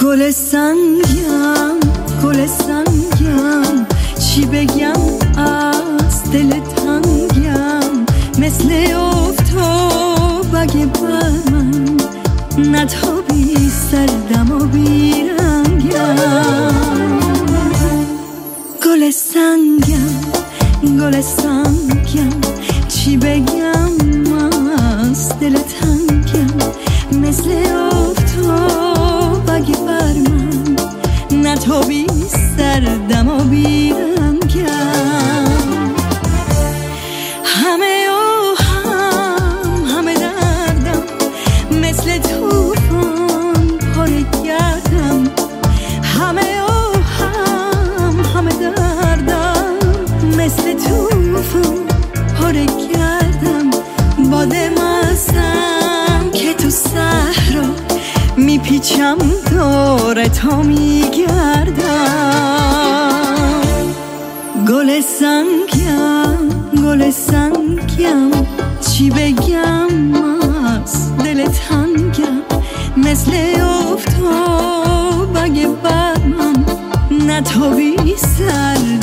گل سنگم گل سنگم، چی بگم از دل تنگم، مثل افتاب اگه بر من نتابی سردم و بیرنگم. گل سنگم گل سنگم، چی بگم از دل تنگم، مثل افتاب اگه بر من نتابی سردم و بیرنگم. همه همه دردم، مثل توفان پاره گردم. همه همه دردم، مثل توفان پاره گردم. باد مستم که تو صحرا میپیچم دور تا میگردم. گل سنگم گل سنگم، چی بگم از دل تنگم، مثل افتاب اگه بر من نتابی سر